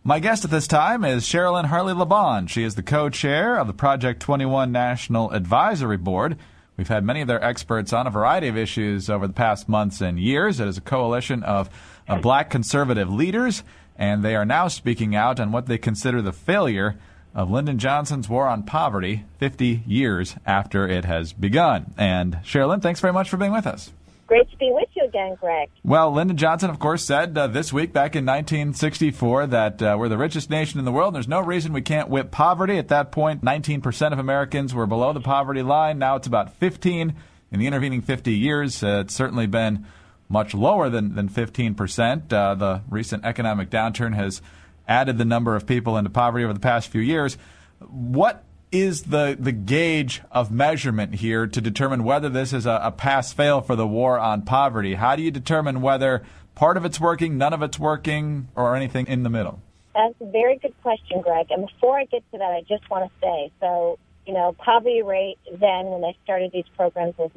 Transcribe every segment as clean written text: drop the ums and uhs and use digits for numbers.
My guest at this time is Sherilyn Hartley-Laban. She is the co-chair of the Project 21 National Advisory Board. We've had many of their experts on a variety of issues over the past months and years. It is a coalition of black conservative leaders, and they are now speaking out on what they consider the failure of Lyndon Johnson's war on poverty 50 years after it has begun. And Sherilyn, thanks very much for being with us. Great to be with you again, Greg. Well, Lyndon Johnson, of course, said this week back in 1964 that we're the richest nation in the world. There's no reason we can't whip poverty. At that point, 19% of Americans were below the poverty line. Now it's about 15. In the intervening 50 years, it's certainly been much lower than 15%. The recent economic downturn has added the number of people into poverty over the past few years. What is the gauge of measurement here to determine whether this is a pass-fail for the war on poverty? How do you determine whether part of it's working, none of it's working, or anything in the middle? That's a very good question, Greg. And before I get to that, I just want to say, poverty rate then when I started these programs was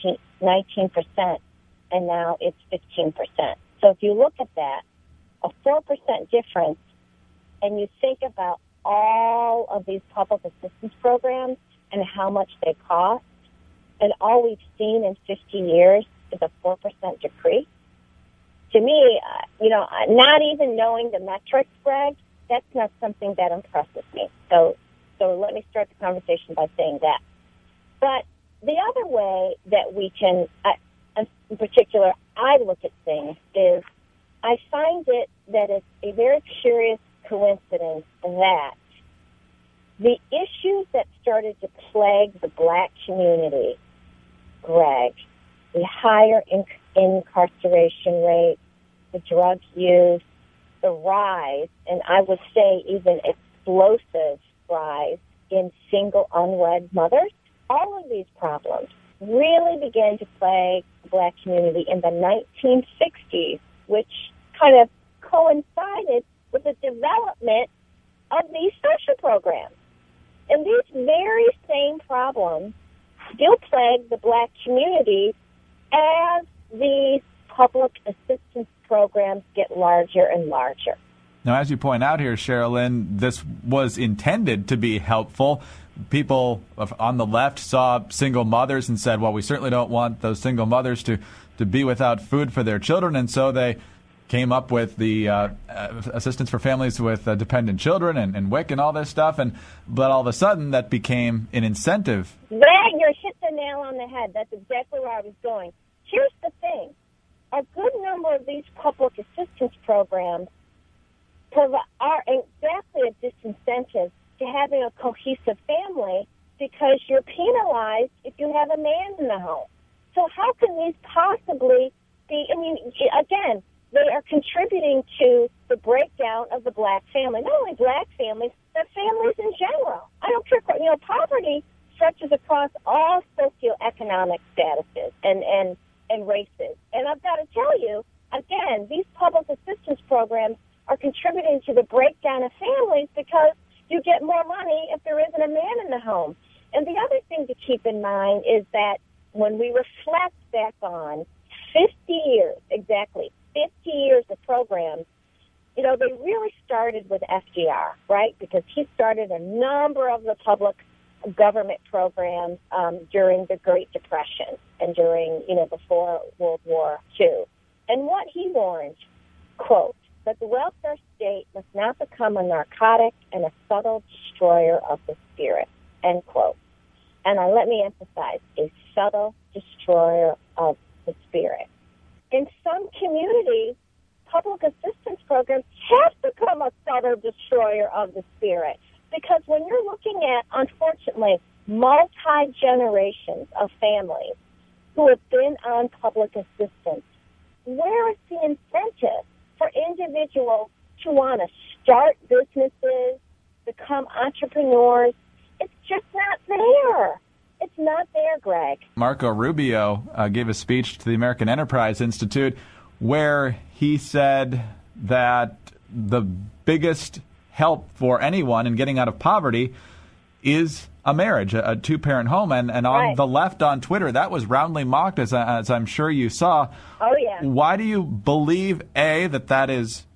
19%, and now it's 15%. So if you look at that, a 4% difference, and you think about all of these public assistance programs and how much they cost, and all we've seen in 50 years is a 4% decrease. To me, not even knowing the metrics, Greg, that's not something that impresses me. So let me start the conversation by saying that. But the other way that we can, in particular, I look at things is I find it that it's a very curious coincidence that the issues that started to plague the black community, Greg, the higher incarceration rate, the drug use, the rise, and I would say even explosive rise in single unwed mothers, all of these problems really began to plague the black community in the 1960s, which kind of coincided with the development of these social programs. And these very same problems still plague the black community as these public assistance programs get larger and larger. Now, as you point out here, Sherilyn, this was intended to be helpful. People on the left saw single mothers and said, well, we certainly don't want those single mothers to be without food for their children, and so they came up with the assistance for families with dependent children and WIC and all this stuff, but all of a sudden that became an incentive. Greg, you hit the nail on the head. That's exactly where I was going. Here's the thing. A good number of these public assistance programs are exactly a disincentive to having a cohesive family because you're penalized if you have a man in the home. So how can these possibly be, again, they are contributing to the breakdown of the black family. Not only black families, but families in general. I don't care. Poverty stretches across all socioeconomic statuses and races. And I've got to tell you, again, these public assistance programs are contributing to the breakdown of families because you get more money if there isn't a man in the home. And the other thing to keep in mind is that when we reflect back on 50 years, exactly, 50 years of programs, they really started with FDR, right? Because he started a number of the public government programs during the Great Depression and during, before World War II. And what he warned, quote, that the welfare state must not become a narcotic and a subtle destroyer of the spirit, end quote. And let me emphasize, a subtle destroyer of the spirit. In some communities, public assistance programs have become a subtle destroyer of the spirit because when you're looking at, unfortunately, multi-generations of families who have been on public assistance, where is the incentive for individuals to want to start businesses, become entrepreneurs? It's just not there. It's not there, Greg. Marco Rubio gave a speech to the American Enterprise Institute where he said that the biggest help for anyone in getting out of poverty is a marriage, a two-parent home. And on right. The left on Twitter, that was roundly mocked, as I'm sure you saw. Oh, yeah. Why do you believe, A, that is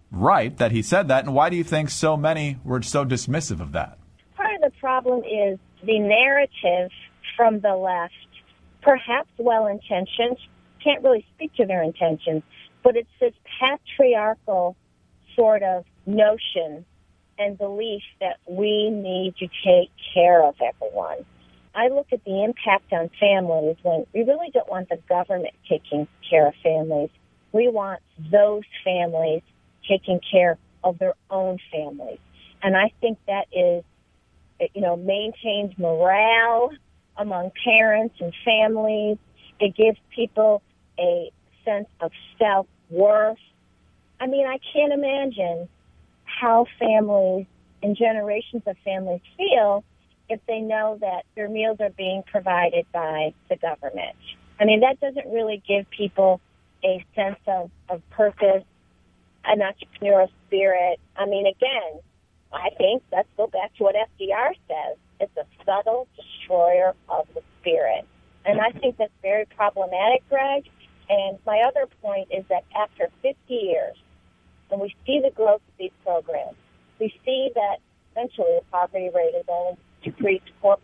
right that he said that, and why do you think so many were so dismissive of that? Part of the problem is the narrative from the left, perhaps well-intentioned, can't really speak to their intentions, but it's this patriarchal sort of notion and belief that we need to take care of everyone. I look at the impact on families when we really don't want the government taking care of families. We want those families taking care of their own families. And I think that is, maintains morale among parents and families. It gives people a sense of self-worth. I mean, I can't imagine how families and generations of families feel if they know that their meals are being provided by the government. I mean, that doesn't really give people a sense of purpose, an entrepreneurial spirit. I mean, again, I think, let's go back to what FDR says. It's a subtle destroyer of the spirit. And I think that's very problematic, Greg. And my other point is that after 50 years, when we see the growth of these programs, we see that essentially the poverty rate has only decreased 4%.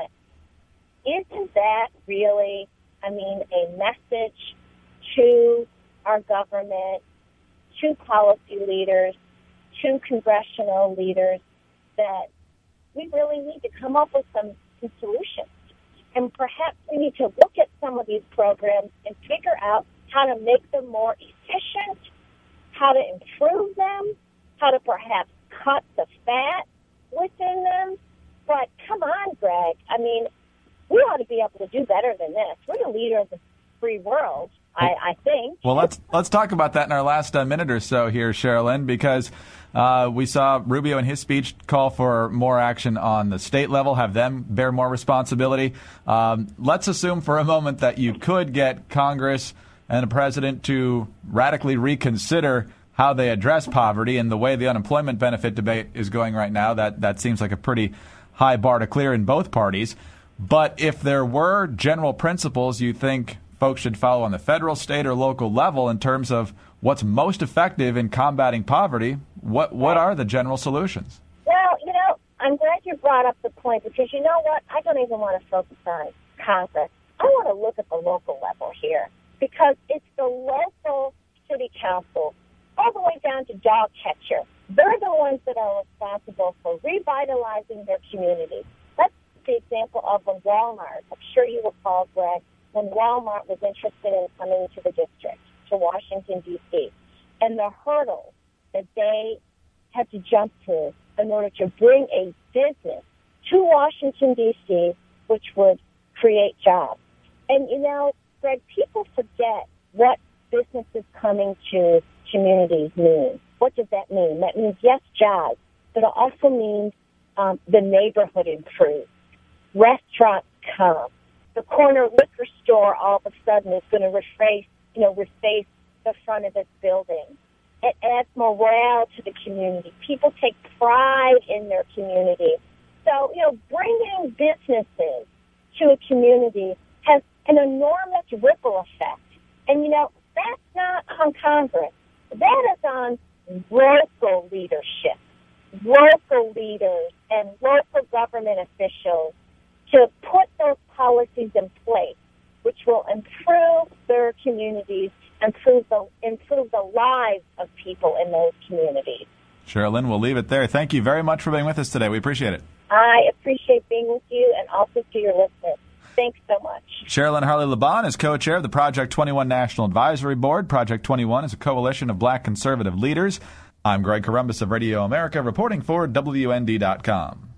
Isn't that really, a message to our government, to policy leaders, to congressional leaders, that we really need to come up with some solutions? And perhaps we need to look at some of these programs and figure out how to make them more efficient, how to improve them, how to perhaps cut the fat within them. But come on, Greg. I mean, we ought to be able to do better than this. We're the leader of the free world, I think. Well, let's talk about that in our last minute or so here, Sherilyn, because we saw Rubio in his speech call for more action on the state level, have them bear more responsibility. Let's assume for a moment that you could get Congress and the president to radically reconsider how they address poverty, and the way the unemployment benefit debate is going right now, that seems like a pretty high bar to clear in both parties. But if there were general principles you think folks should follow on the federal, state, or local level in terms of what's most effective in combating poverty, what are the general solutions? Well, I'm glad you brought up the point, because you know what? I don't even want to focus on Congress. I want to look at the local level here, because it's the local city council, all the way down to dog catcher. They're the ones that are responsible for revitalizing their communities. That's the example of when Walmart, I'm sure you recall, Greg, when Walmart was interested in coming to the district, to Washington, D.C., and the hurdles that they had to jump through in order to bring a business to Washington, D.C., which would create jobs. And, Greg, people forget what businesses coming to communities mean. What does that mean? That means, yes, jobs, but it also means the neighborhood improves. Restaurants come. The corner liquor store all of a sudden is going to reface the front of this building. It adds morale to the community. People take pride in their community. So, bringing businesses to a community has an enormous ripple effect. And, that's not on Congress. That is on local leadership, local leaders, and local government officials to put those policies in place, which will improve their communities, improve the lives of people in those communities. Sherilyn, we'll leave it there. Thank you very much for being with us today. We appreciate it. I appreciate being with you, and also to your listeners. Thanks so much. Sherilyn Harley-Laban is co-chair of the Project 21 National Advisory Board. Project 21 is a coalition of black conservative leaders. I'm Greg Corombos of Radio America, reporting for WND.com.